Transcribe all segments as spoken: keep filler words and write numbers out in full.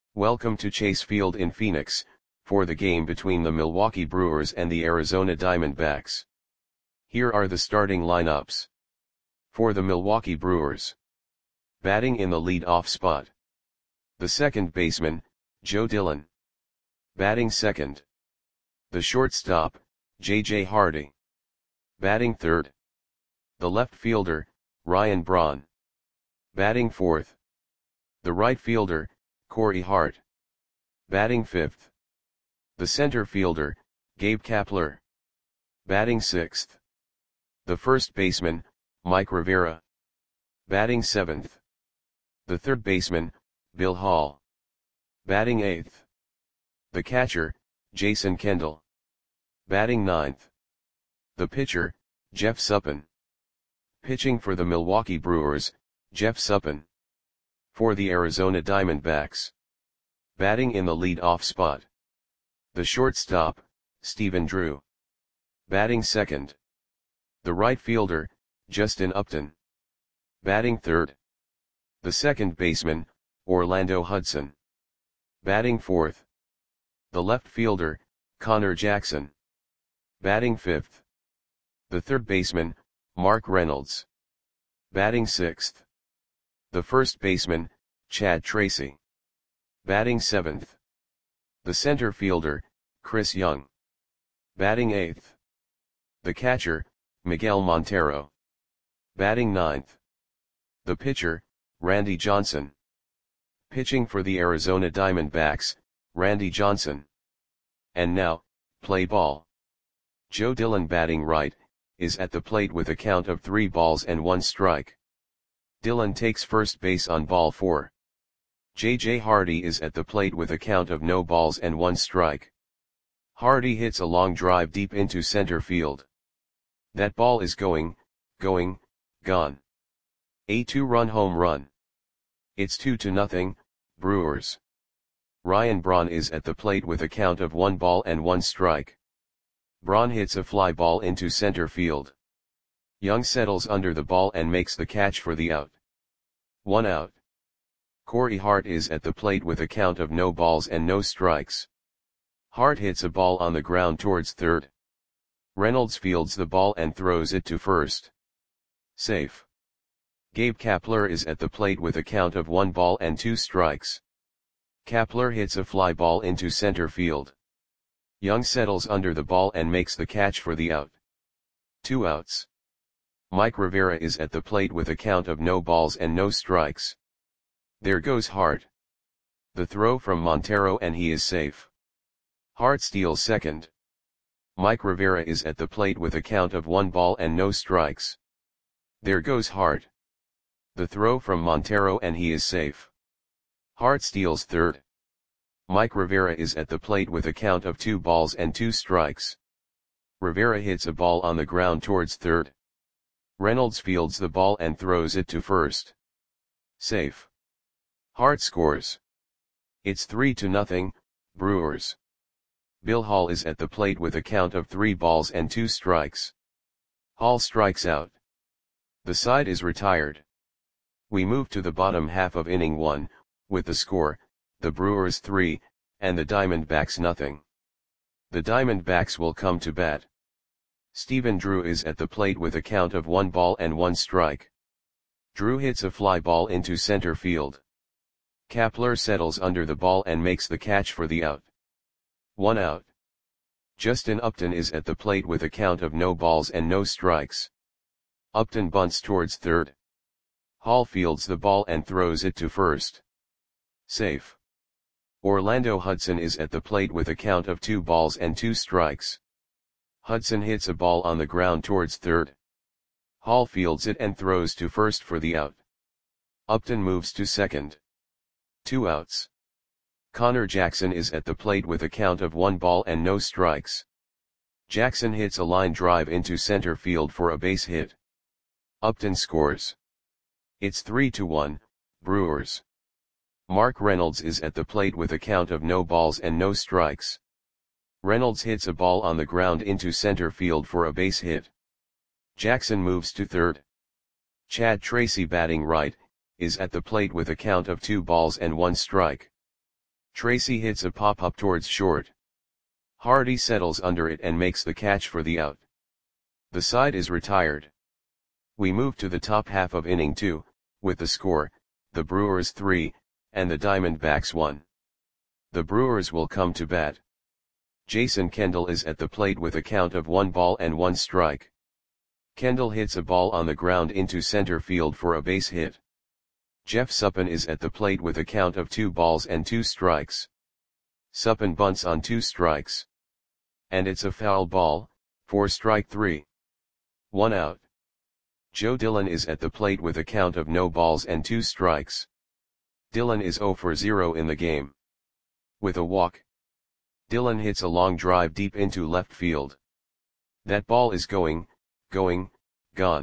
Welcome to Chase Field in Phoenix, for the game between the Milwaukee Brewers and the Arizona Diamondbacks. Here are the starting lineups. For the Milwaukee Brewers. Batting in the lead-off spot. The second baseman, Joe Dillon. Batting second. The shortstop, J J Hardy. Batting third. The left fielder, Ryan Braun. Batting fourth. The right fielder, Corey Hart. Batting fifth. The center fielder, Gabe Kapler. Batting sixth. The first baseman, Mike Rivera. Batting seventh. The third baseman, Bill Hall. Batting eighth. The catcher, Jason Kendall. Batting ninth. The pitcher, Jeff Suppan. Pitching for the Milwaukee Brewers, Jeff Suppan. For the Arizona Diamondbacks. Batting in the lead-off spot. The shortstop, Stephen Drew. Batting second. The right fielder, Justin Upton. Batting third. The second baseman, Orlando Hudson. Batting fourth. The left fielder, Connor Jackson. Batting fifth. The third baseman, Mark Reynolds. Batting sixth. The first baseman, Chad Tracy. Batting seventh. The center fielder, Chris Young. Batting eighth. The catcher, Miguel Montero. Batting ninth. The pitcher, Randy Johnson. Pitching for the Arizona Diamondbacks, Randy Johnson. And now, play ball. Joe Dillon batting right, is at the plate with a count of three balls and one strike. Dillon takes first base on ball four. J J Hardy is at the plate with a count of no balls and one strike. Hardy hits a long drive deep into center field. That ball is going, going, gone. A two-run home run. It's two to nothing, Brewers. Ryan Braun is at the plate with a count of one ball and one strike. Braun hits a fly ball into center field. Young settles under the ball and makes the catch for the out. One out. Corey Hart is at the plate with a count of no balls and no strikes. Hart hits a ball on the ground towards third. Reynolds fields the ball and throws it to first. Safe. Gabe Kapler is at the plate with a count of one ball and two strikes. Kapler hits a fly ball into center field. Young settles under the ball and makes the catch for the out. Two outs. Mike Rivera is at the plate with a count of no balls and no strikes. There goes Hart. The throw from Montero and he is safe. Hart steals second. Mike Rivera is at the plate with a count of one ball and no strikes. There goes Hart. The throw from Montero and he is safe. Hart steals third. Mike Rivera is at the plate with a count of two balls and two strikes. Rivera hits a ball on the ground towards third. Reynolds fields the ball and throws it to first. Safe. Hart scores. It's three to nothing, Brewers. Bill Hall is at the plate with a count of three balls and two strikes. Hall strikes out. The side is retired. We move to the bottom half of inning one, with the score, the Brewers three, and the Diamondbacks nothing. The Diamondbacks will come to bat. Stephen Drew is at the plate with a count of one ball and one strike. Drew hits a fly ball into center field. Kapler settles under the ball and makes the catch for the out. One out. Justin Upton is at the plate with a count of no balls and no strikes. Upton bunts towards third. Hall fields the ball and throws it to first. Safe. Orlando Hudson is at the plate with a count of two balls and two strikes. Hudson hits a ball on the ground towards third. Hall fields it and throws to first for the out. Upton moves to second. Two outs. Connor Jackson is at the plate with a count of one ball and no strikes. Jackson hits a line drive into center field for a base hit. Upton scores. It's three to one, Brewers. Mark Reynolds is at the plate with a count of no balls and no strikes. Reynolds hits a ball on the ground into center field for a base hit. Jackson moves to third. Chad Tracy batting right, is at the plate with a count of two balls and one strike. Tracy hits a pop-up towards short. Hardy settles under it and makes the catch for the out. The side is retired. We move to the top half of inning two, with the score, the Brewers three, and the Diamondbacks one. The Brewers will come to bat. Jason Kendall is at the plate with a count of one ball and one strike. Kendall hits a ball on the ground into center field for a base hit. Jeff Suppan is at the plate with a count of two balls and two strikes. Suppan bunts on two strikes. And it's a foul ball, for strike three. One out. Joe Dillon is at the plate with a count of no balls and two strikes. Dillon is zero for zero in the game. With a walk, Dillon hits a long drive deep into left field. That ball is going, going, gone.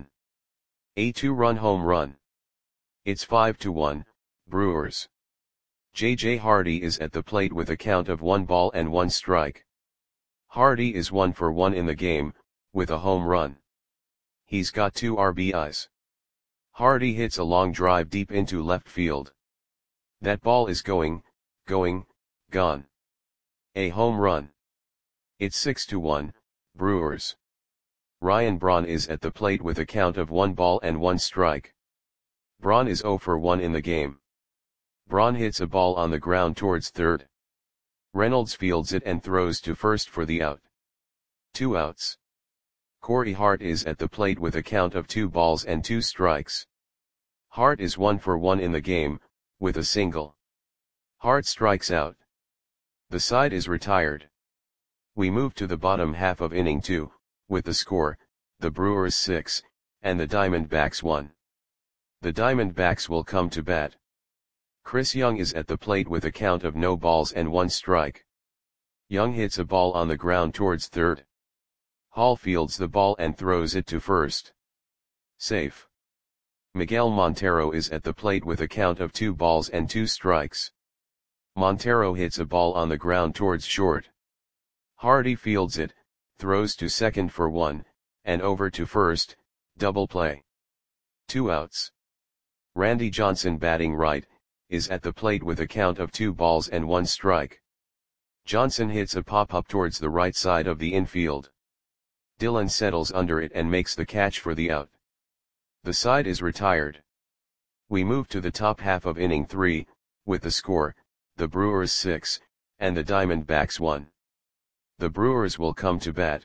A two-run home run. It's five to one, Brewers. J J Hardy is at the plate with a count of one ball and one strike. Hardy is one for one in the game, with a home run. He's got two R B Is. Hardy hits a long drive deep into left field. That ball is going, going, gone. A home run. It's six to one, Brewers. Ryan Braun is at the plate with a count of one ball and one strike. Braun is zero for one in the game. Braun hits a ball on the ground towards third. Reynolds fields it and throws to first for the out. Two outs. Corey Hart is at the plate with a count of two balls and two strikes. Hart is one for one in the game, with a single. Hart strikes out. The side is retired. We move to the bottom half of inning two, with the score, the Brewers six, and the Diamondbacks one. The Diamondbacks will come to bat. Chris Young is at the plate with a count of no balls and one strike. Young hits a ball on the ground towards third. Hall fields the ball and throws it to first. Safe. Miguel Montero is at the plate with a count of two balls and two strikes. Montero hits a ball on the ground towards short. Hardy fields it, throws to second for one, and over to first, double play. Two outs. Randy Johnson, batting right, is at the plate with a count of two balls and one strike. Johnson hits a pop-up towards the right side of the infield. Dillon settles under it and makes the catch for the out. The side is retired. We move to the top half of inning three, with the score, the Brewers six, and the Diamondbacks one. The Brewers will come to bat.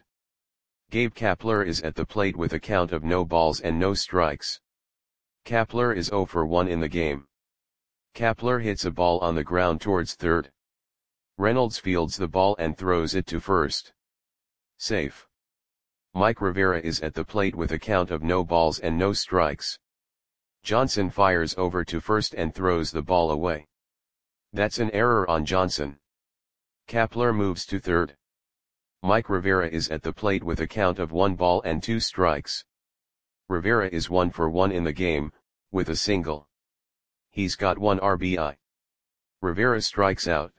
Gabe Kapler is at the plate with a count of no balls and no strikes. Kapler is zero for one in the game. Kapler hits a ball on the ground towards third. Reynolds fields the ball and throws it to first. Safe. Mike Rivera is at the plate with a count of no balls and no strikes. Johnson fires over to first and throws the ball away. That's an error on Johnson. Kapler moves to third. Mike Rivera is at the plate with a count of one ball and two strikes. Rivera is one for one in the game, with a single. He's got one R B I. Rivera strikes out.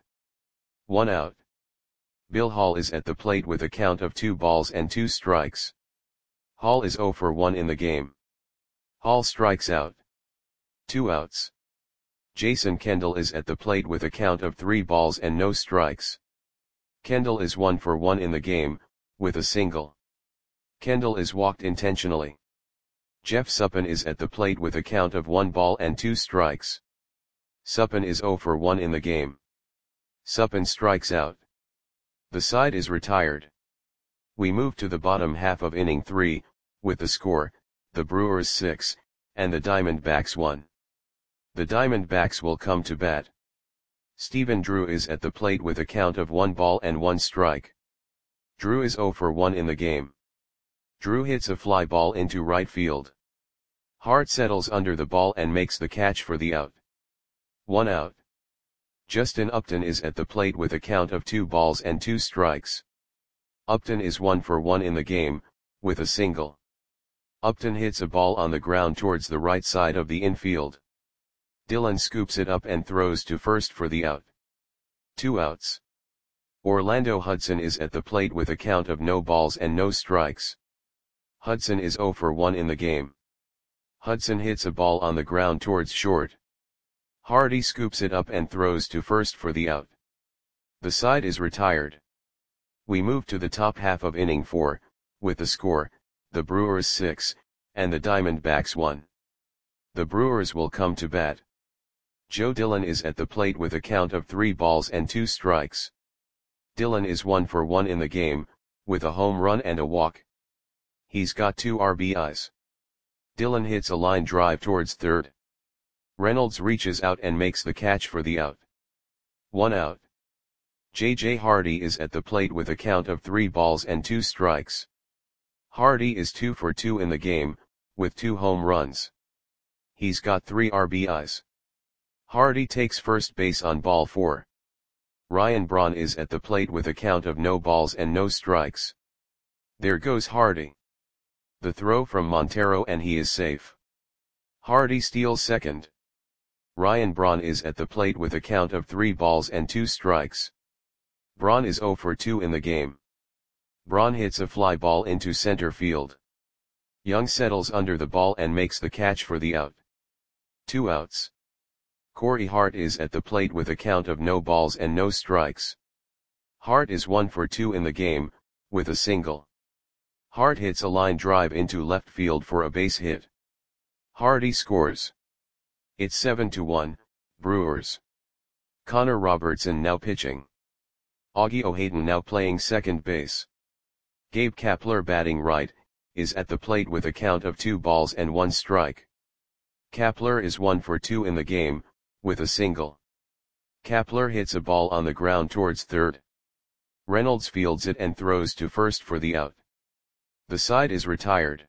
One out. Bill Hall is at the plate with a count of two balls and two strikes. Hall is zero for one in the game. Hall strikes out. Two outs. Jason Kendall is at the plate with a count of three balls and no strikes. Kendall is one for one in the game, with a single. Kendall is walked intentionally. Jeff Suppan is at the plate with a count of one ball and two strikes. Suppan is zero for one in the game. Suppan strikes out. The side is retired. We move to the bottom half of inning three, with the score, the Brewers six, and the Diamondbacks one. The Diamondbacks will come to bat. Stephen Drew is at the plate with a count of one ball and one strike. Drew is zero for one in the game. Drew hits a fly ball into right field. Hart settles under the ball and makes the catch for the out. One out. Justin Upton is at the plate with a count of two balls and two strikes. Upton is one for one in the game, with a single. Upton hits a ball on the ground towards the right side of the infield. Dillon scoops it up and throws to first for the out. Two outs. Orlando Hudson is at the plate with a count of no balls and no strikes. Hudson is zero for one in the game. Hudson hits a ball on the ground towards short. Hardy scoops it up and throws to first for the out. The side is retired. We move to the top half of inning four, with the score, the Brewers six, and the Diamondbacks one. The Brewers will come to bat. Joe Dillon is at the plate with a count of three balls and two strikes. Dillon is one for one in the game, with a home run and a walk. He's got two R B Is. Dillon hits a line drive towards third. Reynolds reaches out and makes the catch for the out. One out. J J Hardy is at the plate with a count of three balls and two strikes. Hardy is two for two in the game, with two home runs. He's got three R B Is. Hardy takes first base on ball four. Ryan Braun is at the plate with a count of no balls and no strikes. There goes Hardy. The throw from Montero and he is safe. Hardy steals second. Ryan Braun is at the plate with a count of three balls and two strikes. Braun is zero for two in the game. Braun hits a fly ball into center field. Young settles under the ball and makes the catch for the out. Two outs. Corey Hart is at the plate with a count of no balls and no strikes. Hart is one for two in the game, with a single. Hart hits a line drive into left field for a base hit. Hardy scores. It's seven to one, Brewers. Connor Robertson now pitching. Augie O'Haden now playing second base. Gabe Kapler batting right, is at the plate with a count of two balls and one strike. Kapler is one for two in the game, with a single. Kapler hits a ball on the ground towards third. Reynolds fields it and throws to first for the out. The side is retired.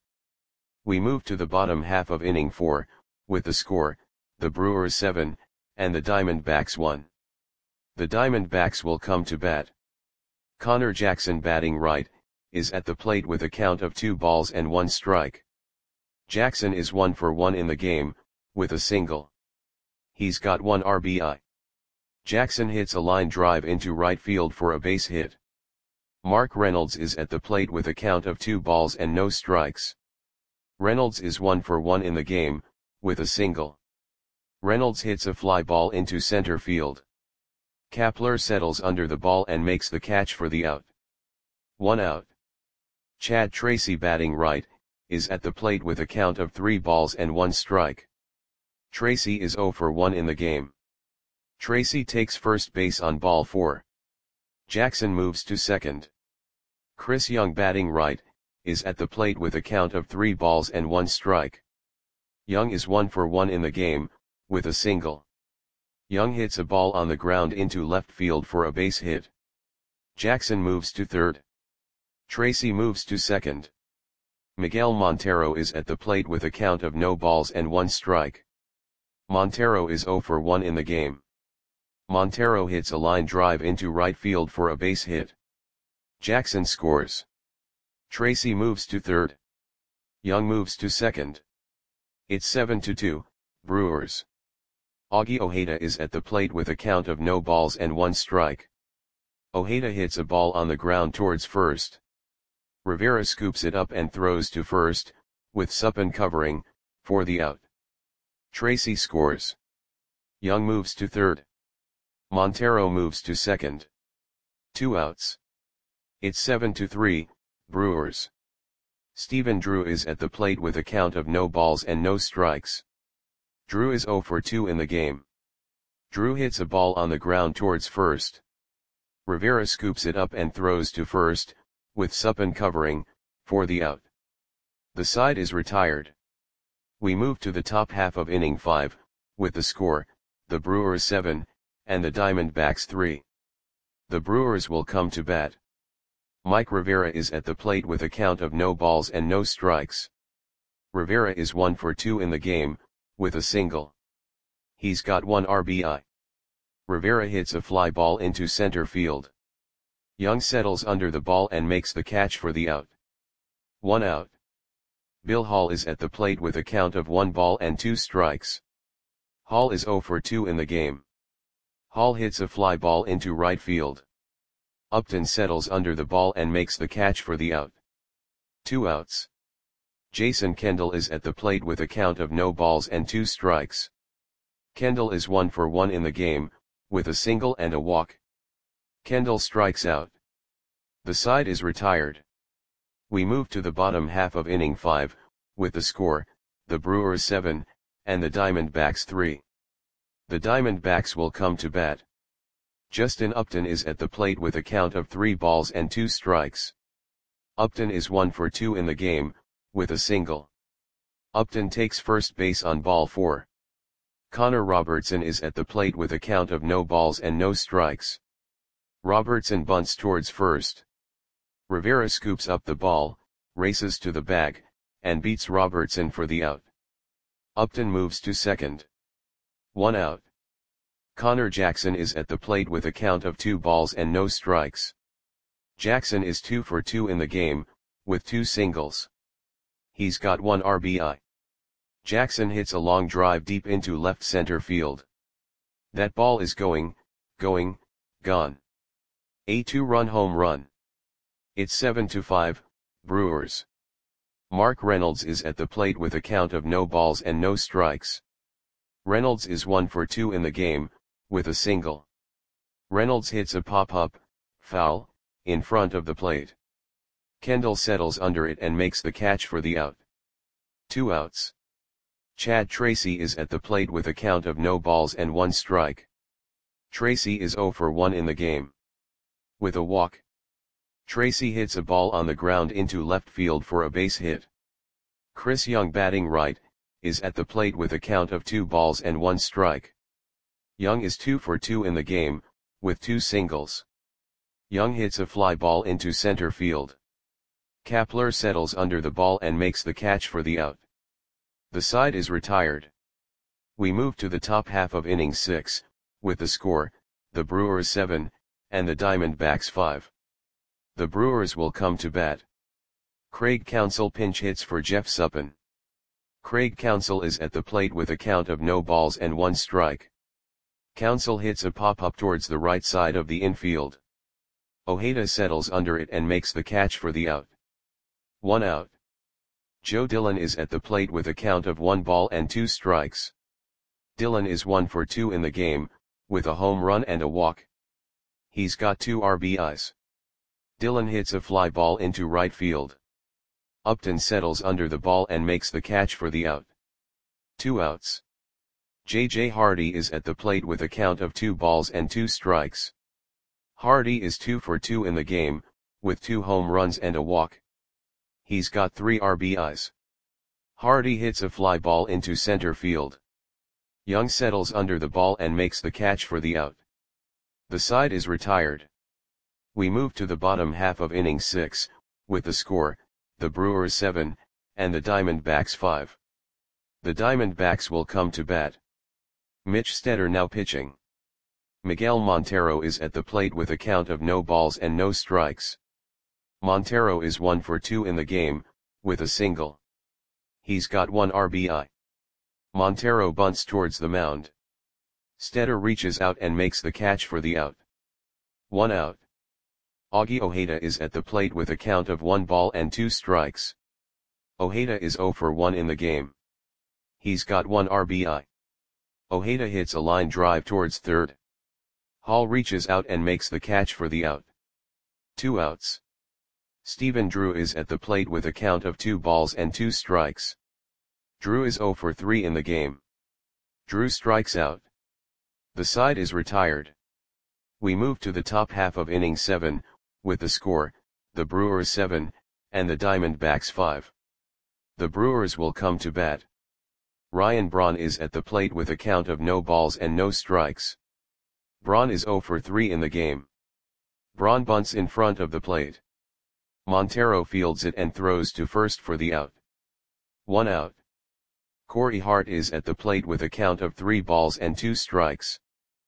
We move to the bottom half of inning four, with the score, the Brewers seven, and the Diamondbacks one. The Diamondbacks will come to bat. Connor Jackson batting right, is at the plate with a count of two balls and one strike. Jackson is one for one in the game, with a single. He's got one R B I. Jackson hits a line drive into right field for a base hit. Mark Reynolds is at the plate with a count of two balls and no strikes. Reynolds is one for one in the game, with a single. Reynolds hits a fly ball into center field. Kapler settles under the ball and makes the catch for the out. One out. Chad Tracy batting right, is at the plate with a count of three balls and one strike. Tracy is zero for one in the game. Tracy takes first base on ball four. Jackson moves to second. Chris Young batting right, is at the plate with a count of three balls and one strike. Young is one for one in the game, with a single. Young hits a ball on the ground into left field for a base hit. Jackson moves to third. Tracy moves to second. Miguel Montero is at the plate with a count of no balls and one strike. Montero is zero for one in the game. Montero hits a line drive into right field for a base hit. Jackson scores. Tracy moves to third. Young moves to second. It's seven to two, Brewers. Augie O'Haden is at the plate with a count of no balls and one strike. O'Haden hits a ball on the ground towards first. Rivera scoops it up and throws to first, with Suppan covering, for the out. Tracy scores. Young moves to third. Montero moves to second. Two outs. It's seven to three, Brewers. Stephen Drew is at the plate with a count of no balls and no strikes. Drew is zero for two in the game. Drew hits a ball on the ground towards first. Rivera scoops it up and throws to first, with Suppan covering, for the out. The side is retired. We move to the top half of inning five, with the score, the Brewers seven, and the Diamondbacks three. The Brewers will come to bat. Mike Rivera is at the plate with a count of no balls and no strikes. Rivera is one for two in the game, with a single. He's got one R B I. Rivera hits a fly ball into center field. Young settles under the ball and makes the catch for the out. One out. Bill Hall is at the plate with a count of one ball and two strikes. Hall is zero for two in the game. Hall hits a fly ball into right field. Upton settles under the ball and makes the catch for the out. Two outs. Jason Kendall is at the plate with a count of no balls and two strikes. Kendall is one for one in the game, with a single and a walk. Kendall strikes out. The side is retired. We move to the bottom half of inning five, with the score, the Brewers seven, and the Diamondbacks three. The Diamondbacks will come to bat. Justin Upton is at the plate with a count of three balls and two strikes. Upton is one for two in the game, with a single. Upton takes first base on ball four. Connor Robertson is at the plate with a count of no balls and no strikes. Robertson bunts towards first. Rivera scoops up the ball, races to the bag, and beats Robertson for the out. Upton moves to second. One out. Connor Jackson is at the plate with a count of two balls and no strikes. Jackson is two for two in the game, with two singles. He's got one R B I. Jackson hits a long drive deep into left center field. That ball is going, going, gone. A two-run home run. It's seven to five, Brewers. Mark Reynolds is at the plate with a count of no balls and no strikes. Reynolds is one for two in the game, with a single. Reynolds hits a pop-up, foul, in front of the plate. Kendall settles under it and makes the catch for the out. Two outs. Chad Tracy is at the plate with a count of no balls and one strike. Tracy is zero for one in the game. With a walk. Tracy hits a ball on the ground into left field for a base hit. Chris Young, batting right, is at the plate with a count of two balls and one strike. Young is two for two in the game, with two singles. Young hits a fly ball into center field. Kapler settles under the ball and makes the catch for the out. The side is retired. We move to the top half of inning six, with the score, the Brewers seven, and the Diamondbacks five. The Brewers will come to bat. Craig Counsell pinch hits for Jeff Suppan. Craig Counsell is at the plate with a count of no balls and one strike. Counsell hits a pop-up towards the right side of the infield. Ojeda settles under it and makes the catch for the out. One out. Joe Dillon is at the plate with a count of one ball and two strikes. Dillon is one for two in the game, with a home run and a walk. He's got two R B Is. Dillon hits a fly ball into right field. Upton settles under the ball and makes the catch for the out. Two outs. J J Hardy is at the plate with a count of two balls and two strikes. Hardy is two for two in the game, with two home runs and a walk. He's got three R B Is. Hardy hits a fly ball into center field. Young settles under the ball and makes the catch for the out. The side is retired. We move to the bottom half of inning six, with the score, the Brewers seven, and the Diamondbacks five. The Diamondbacks will come to bat. Mitch Stetter now pitching. Miguel Montero is at the plate with a count of no balls and no strikes. Montero is one for two in the game, with a single. He's got one R B I. Montero bunts towards the mound. Stetter reaches out and makes the catch for the out. One out. Augie Ojeda is at the plate with a count of one ball and two strikes. Ojeda is zero for one in the game. He's got one R B I. Ojeda hits a line drive towards third. Hall reaches out and makes the catch for the out. Two outs. Stephen Drew is at the plate with a count of two balls and two strikes. Drew is zero for three in the game. Drew strikes out. The side is retired. We move to the top half of inning seven, with the score, the Brewers seven, and the Diamondbacks five. The Brewers will come to bat. Ryan Braun is at the plate with a count of no balls and no strikes. Braun is zero for three in the game. Braun bunts in front of the plate. Montero fields it and throws to first for the out. One out. Corey Hart is at the plate with a count of three balls and two strikes.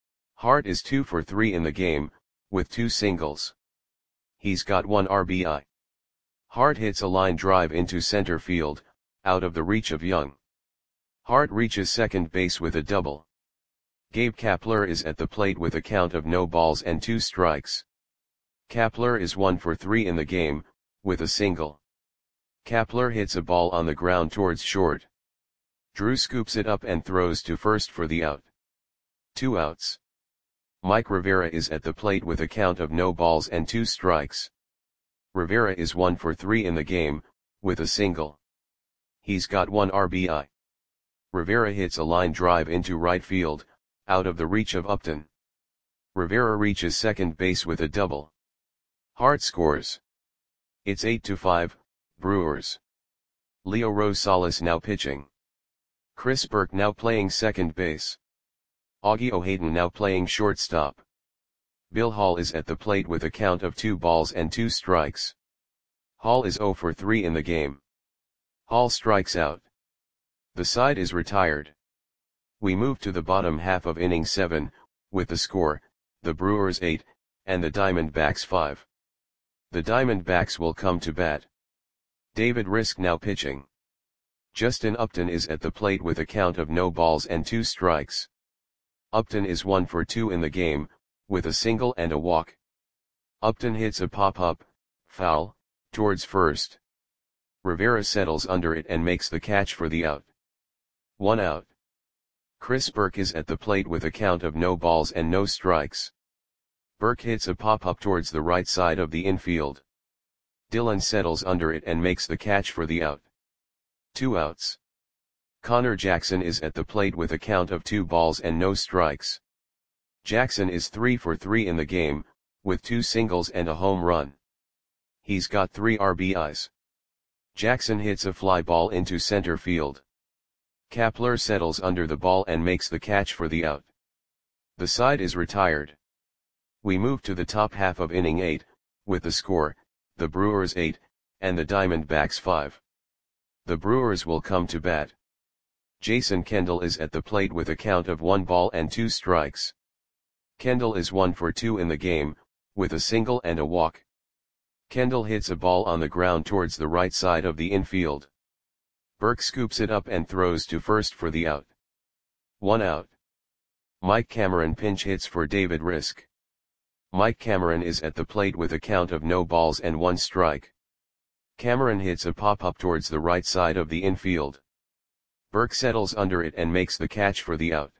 Hart is two for three in the game, with two singles. He's got one R B I. Hart hits a line drive into center field, out of the reach of Young. Hart reaches second base with a double. Gabe Kapler is at the plate with a count of no balls and two strikes. Kapler is one for three in the game, with a single. Kapler hits a ball on the ground towards short. Drew scoops it up and throws to first for the out. Two outs. Mike Rivera is at the plate with a count of no balls and two strikes. Rivera is one for three in the game, with a single. He's got one R B I. Rivera hits a line drive into right field, out of the reach of Upton. Rivera reaches second base with a double. Hart scores. It's eight to five, Brewers. Leo Rosales now pitching. Chris Burke now playing second base. Augie O'Haden now playing shortstop. Bill Hall is at the plate with a count of two balls and two strikes. Hall is zero for three in the game. Hall strikes out. The side is retired. We move to the bottom half of inning seven, with the score, the Brewers eight, and the Diamondbacks five. The Diamondbacks will come to bat. David Risk now pitching. Justin Upton is at the plate with a count of no balls and two strikes. Upton is one for two in the game, with a single and a walk. Upton hits a pop-up, foul, towards first. Rivera settles under it and makes the catch for the out. One out. Chris Burke is at the plate with a count of no balls and no strikes. Burke hits a pop-up towards the right side of the infield. Dillon settles under it and makes the catch for the out. Two outs. Connor Jackson is at the plate with a count of two balls and no strikes. Jackson is three for three in the game, with two singles and a home run. He's got three R B Is. Jackson hits a fly ball into center field. Kapler settles under the ball and makes the catch for the out. The side is retired. We move to the top half of inning eight, with the score, the Brewers eight, and the Diamondbacks five. The Brewers will come to bat. Jason Kendall is at the plate with a count of one ball and two strikes. Kendall is one for two in the game, with a single and a walk. Kendall hits a ball on the ground towards the right side of the infield. Burke scoops it up and throws to first for the out. One out. Mike Cameron pinch hits for David Risk. Mike Cameron is at the plate with a count of no balls and one strike. Cameron hits a pop-up towards the right side of the infield. Burke settles under it and makes the catch for the out.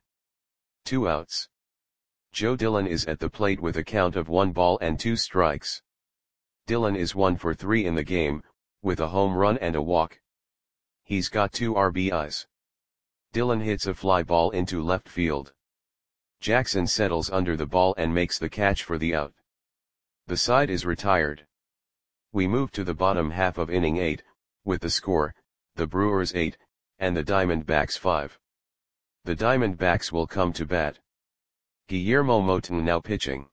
Two outs. Joe Dillon is at the plate with a count of one ball and two strikes. Dillon is one for three in the game, with a home run and a walk. He's got two R B Is. Dillon hits a fly ball into left field. Jackson settles under the ball and makes the catch for the out. The side is retired. We move to the bottom half of inning eight, with the score, the Brewers eight, and the Diamondbacks five. The Diamondbacks will come to bat. Guillermo Moton now pitching.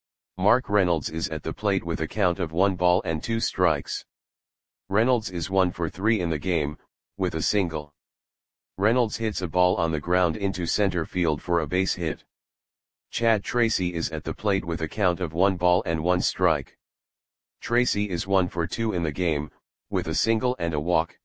Mark Reynolds is at the plate with a count of one ball and two strikes. Reynolds is one for three in the game, with a single. Reynolds hits a ball on the ground into center field for a base hit. Chad Tracy is at the plate with a count of one ball and one strike. Tracy is one for two in the game, with a single and a walk.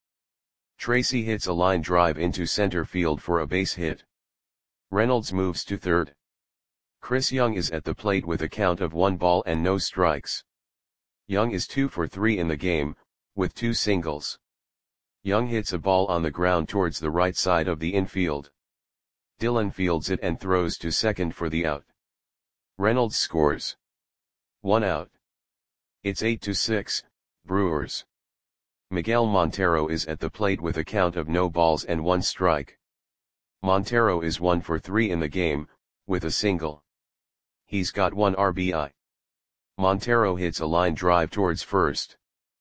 Tracy hits a line drive into center field for a base hit. Reynolds moves to third. Chris Young is at the plate with a count of one ball and no strikes. Young is two for three in the game, with two singles. Young hits a ball on the ground towards the right side of the infield. Dillon fields it and throws to second for the out. Reynolds scores. One out. It's eight to six, Brewers. Miguel Montero is at the plate with a count of no balls and one strike. Montero is one for three in the game, with a single. He's got one R B I. Montero hits a line drive towards first.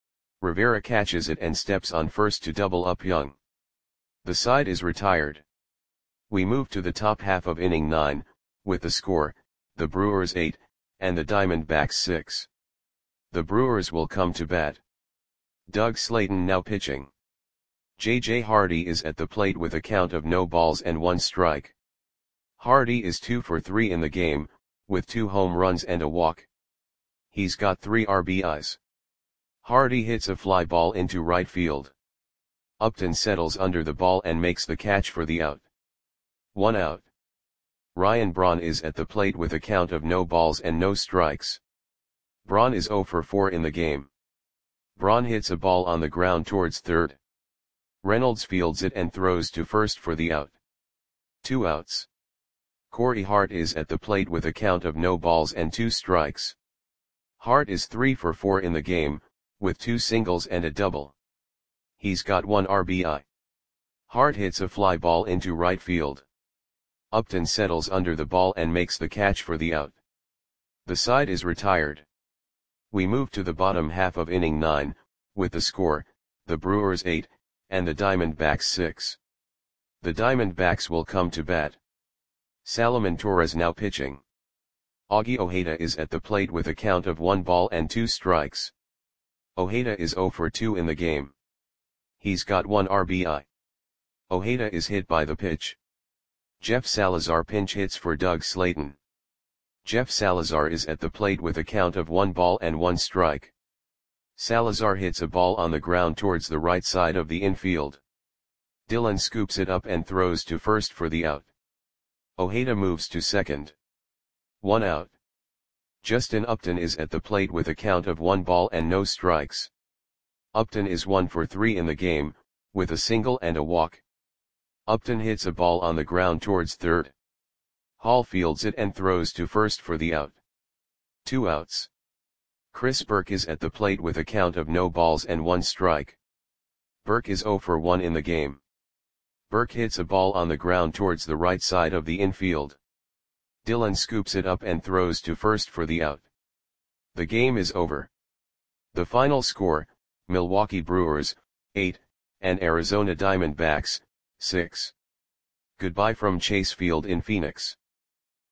Rivera catches it and steps on first to double up Young. The side is retired. We move to the top half of inning nine, with the score, the Brewers eight, and the Diamondbacks six. The Brewers will come to bat. Doug Slayton now pitching. J J Hardy is at the plate with a count of no balls and one strike. Hardy is two for three in the game, with two home runs and a walk. He's got three R B Is. Hardy hits a fly ball into right field. Upton settles under the ball and makes the catch for the out. One out. Ryan Braun is at the plate with a count of no balls and no strikes. Braun is zero for four in the game. Braun hits a ball on the ground towards third. Reynolds fields it and throws to first for the out. Two outs. Corey Hart is at the plate with a count of no balls and two strikes. Hart is three for four in the game, with two singles and a double. He's got one R B I. Hart hits a fly ball into right field. Upton settles under the ball and makes the catch for the out. The side is retired. We move to the bottom half of inning nine, with the score, the Brewers eight, and the Diamondbacks six. The Diamondbacks will come to bat. Salomon Torres now pitching. Augie Ojeda is at the plate with a count of one ball and two strikes. Ojeda is zero for two in the game. He's got one R B I. Ojeda is hit by the pitch. Jeff Salazar pinch hits for Doug Slayton. Jeff Salazar is at the plate with a count of one ball and one strike. Salazar hits a ball on the ground towards the right side of the infield. Dillon scoops it up and throws to first for the out. Ojeda moves to second. One out. Justin Upton is at the plate with a count of one ball and no strikes. Upton is one for three in the game, with a single and a walk. Upton hits a ball on the ground towards third. Hall fields it and throws to first for the out. Two outs. Chris Burke is at the plate with a count of no balls and one strike. Burke is zero for one in the game. Burke hits a ball on the ground towards the right side of the infield. Dillon scoops it up and throws to first for the out. The game is over. The final score, Milwaukee Brewers, eight, and Arizona Diamondbacks, six. Goodbye from Chase Field in Phoenix.